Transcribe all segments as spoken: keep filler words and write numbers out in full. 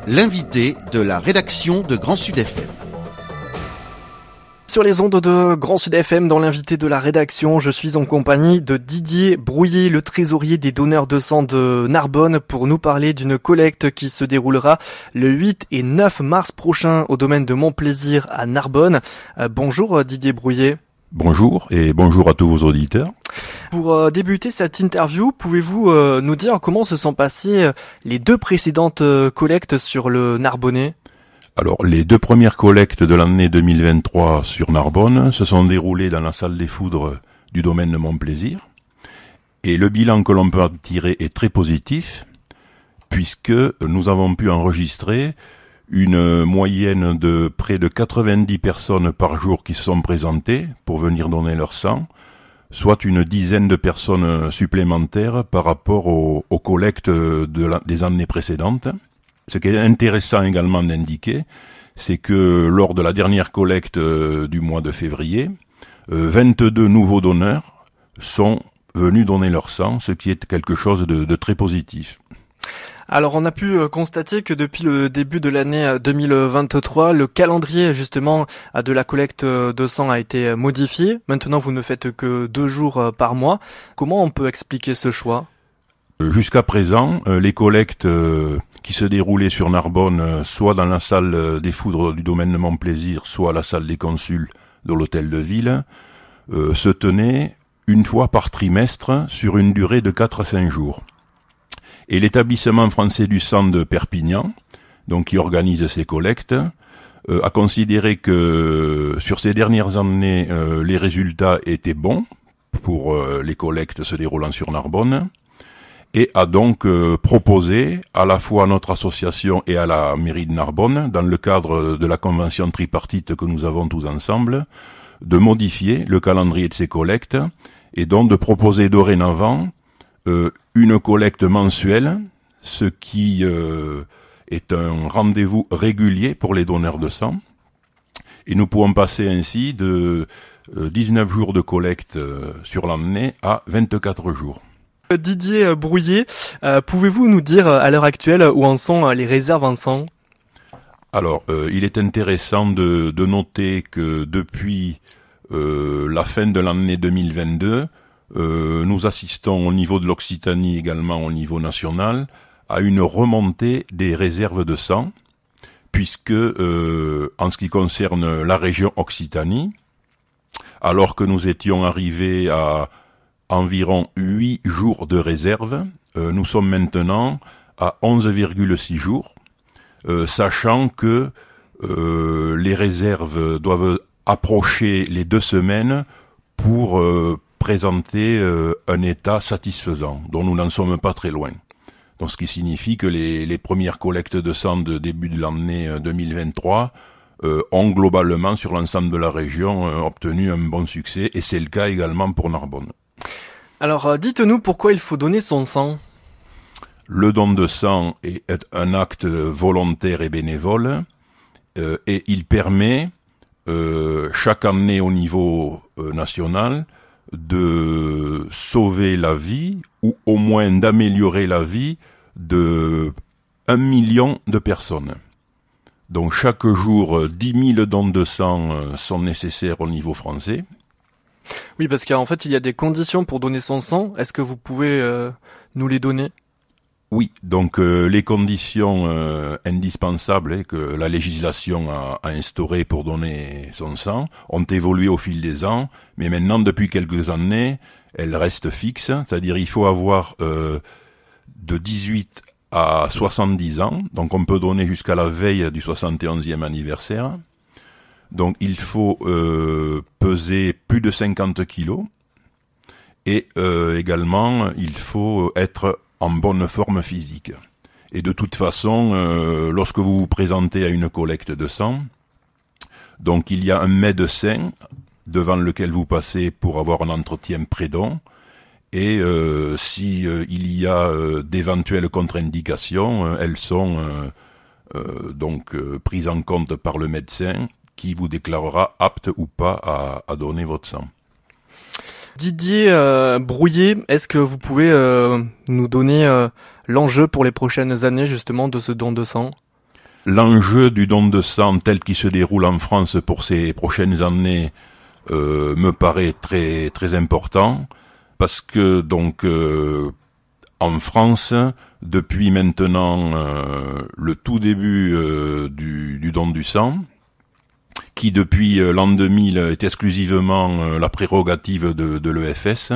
l'invité de la rédaction de Grand Sud F M. Sur les ondes de Grand Sud F M, dans l'invité de la rédaction, je suis en compagnie de Didier Brouillet, le trésorier des donneurs de sang de Narbonne, pour nous parler d'une collecte qui se déroulera le huit et neuf mars prochain au domaine de Montplaisir à Narbonne. Euh, bonjour Didier Brouillet. Bonjour et bonjour à tous vos auditeurs. Pour euh, débuter cette interview, pouvez-vous euh, nous dire comment se sont passées euh, les deux précédentes euh, collectes sur le Narbonnais ? Alors, les deux premières collectes de l'année deux mille vingt-trois sur Narbonne se sont déroulées dans la salle des foudres du domaine de Montplaisir. Et le bilan que l'on peut en tirer est très positif, puisque nous avons pu enregistrer une moyenne de près de quatre-vingt-dix personnes par jour qui se sont présentées pour venir donner leur sang, soit une dizaine de personnes supplémentaires par rapport aux, aux collectes de la, des années précédentes. Ce qui est intéressant également d'indiquer, c'est que lors de la dernière collecte euh, du mois de février, euh, vingt-deux nouveaux donneurs sont venus donner leur sang, ce qui est quelque chose de, de très positif. Alors on a pu constater que depuis le début de l'année deux mille vingt-trois, le calendrier justement de la collecte de sang a été modifié. Maintenant vous ne faites que deux jours par mois. Comment on peut expliquer ce choix ? Jusqu'à présent, les collectes qui se déroulaient sur Narbonne, soit dans la salle des foudres du domaine de Montplaisir, soit à la salle des consuls de l'hôtel de ville, se tenaient une fois par trimestre sur une durée de quatre à cinq jours. Et l'établissement français du sang de Perpignan, donc qui organise ces collectes, a considéré que sur ces dernières années, les résultats étaient bons pour les collectes se déroulant sur Narbonne, et a donc euh, proposé à la fois à notre association et à la mairie de Narbonne, dans le cadre de la convention tripartite que nous avons tous ensemble, de modifier le calendrier de ces collectes et donc de proposer dorénavant euh, une collecte mensuelle, ce qui euh, est un rendez-vous régulier pour les donneurs de sang. Et nous pouvons passer ainsi de euh, dix-neuf jours de collecte euh, sur l'année à vingt-quatre jours. Didier Brouillet, euh, pouvez-vous nous dire à l'heure actuelle où en sont les réserves en sang ? Alors, euh, il est intéressant de, de noter que depuis euh, la fin de l'année deux mille vingt-deux, euh, nous assistons au niveau de l'Occitanie, également au niveau national, à une remontée des réserves de sang, puisque euh, en ce qui concerne la région Occitanie, alors que nous étions arrivés à environ huit jours de réserve, euh, nous sommes maintenant à onze virgule six jours, euh, sachant que euh, les réserves doivent approcher les deux semaines pour euh, présenter euh, un état satisfaisant, dont nous n'en sommes pas très loin. Donc, ce qui signifie que les, les premières collectes de sang de début de l'année deux mille vingt-trois euh, ont globalement, sur l'ensemble de la région, euh, obtenu un bon succès, et c'est le cas également pour Narbonne. Alors, dites-nous pourquoi il faut donner son sang. Le don de sang est un acte volontaire et bénévole, euh, et il permet, euh, chaque année au niveau euh, national, de sauver la vie, ou au moins d'améliorer la vie de un million de personnes. Donc chaque jour, dix mille dons de sang sont nécessaires au niveau français. Oui, parce qu'en fait, il y a des conditions pour donner son sang. Est-ce que vous pouvez euh, nous les donner ? Oui, donc euh, les conditions euh, indispensables hein, que la législation a, a instaurées pour donner son sang ont évolué au fil des ans, mais maintenant, depuis quelques années, elles restent fixes. C'est-à-dire il faut avoir euh, de dix-huit à soixante-dix ans, donc on peut donner jusqu'à la veille du soixante et onzième anniversaire. Donc il faut euh, peser plus de cinquante kilos et euh, également il faut être en bonne forme physique. Et de toute façon, euh, lorsque vous vous présentez à une collecte de sang, donc il y a un médecin devant lequel vous passez pour avoir un entretien pré-don, et euh, si euh, il y a euh, d'éventuelles contre-indications, euh, elles sont euh, euh, donc euh, prises en compte par le médecin, qui vous déclarera apte ou pas à, à donner votre sang. Didier euh, Brouillet, est-ce que vous pouvez euh, nous donner euh, l'enjeu pour les prochaines années justement de ce don de sang ? l'enjeu du don de sang tel qu'il se déroule en France pour ces prochaines années euh, me paraît très très important parce que donc euh, en France, depuis maintenant euh, le tout début euh, du, du don du sang, qui depuis euh, l'an deux mille est exclusivement euh, la prérogative de, de l'E F S,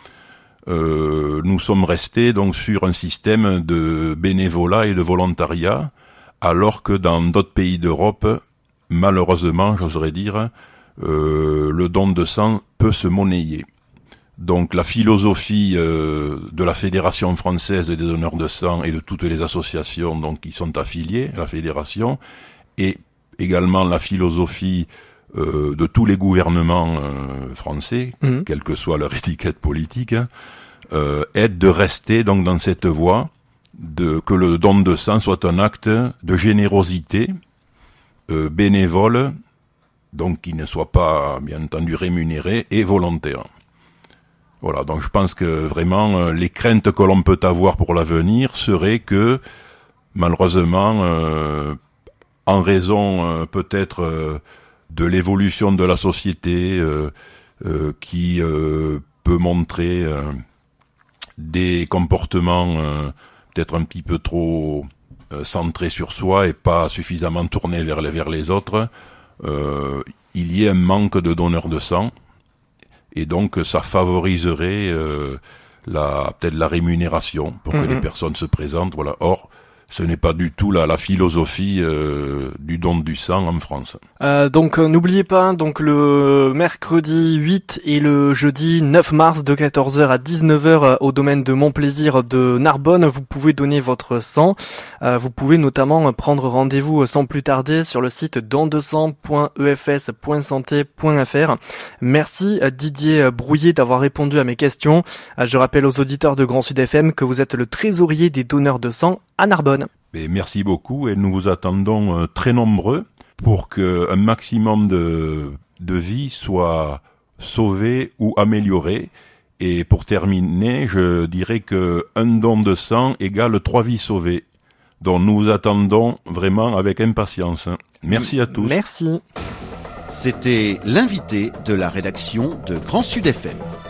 euh, nous sommes restés donc sur un système de bénévolat et de volontariat, alors que dans d'autres pays d'Europe, malheureusement, j'oserais dire, euh, le don de sang peut se monnayer. Donc la philosophie euh, de la Fédération française des donneurs de sang et de toutes les associations donc qui sont affiliées à la fédération, et également la philosophie euh, de tous les gouvernements euh, français, mmh. quelle que soit leur étiquette politique, euh, est de rester donc dans cette voie, de que le don de sang soit un acte de générosité euh, bénévole, donc qui ne soit pas bien entendu rémunéré et volontaire. Voilà, donc je pense que vraiment euh, les craintes que l'on peut avoir pour l'avenir seraient que malheureusement, euh, en raison euh, peut-être euh, de l'évolution de la société euh, euh, qui euh, peut montrer euh, des comportements euh, peut-être un petit peu trop euh, centrés sur soi et pas suffisamment tournés vers les, vers les autres, euh, il y ait un manque de donneurs de sang. Et donc, ça favoriserait euh, la peut-être la rémunération pour que mmh. les personnes se présentent. Voilà. Or, ce n'est pas du tout la, la philosophie euh, du don du sang en France. Euh, donc, euh, n'oubliez pas, donc le mercredi huit et le jeudi neuf mars de quatorze heures à dix-neuf heures au domaine de Montplaisir de Narbonne, vous pouvez donner votre sang. Euh, vous pouvez notamment prendre rendez-vous sans plus tarder sur le site don de sang point e f s point santé point f r. Merci à Didier Brouillet d'avoir répondu à mes questions. Euh, je rappelle aux auditeurs de Grand Sud F M que vous êtes le trésorier des donneurs de sang à Narbonne. Et merci beaucoup et nous vous attendons euh, très nombreux pour qu'un maximum de, de vies soient sauvées ou améliorées. Et pour terminer, je dirais que un don de sang égale trois vies sauvées. Donc nous vous attendons vraiment avec impatience. Merci à tous. Merci. C'était l'invité de la rédaction de Grand Sud F M.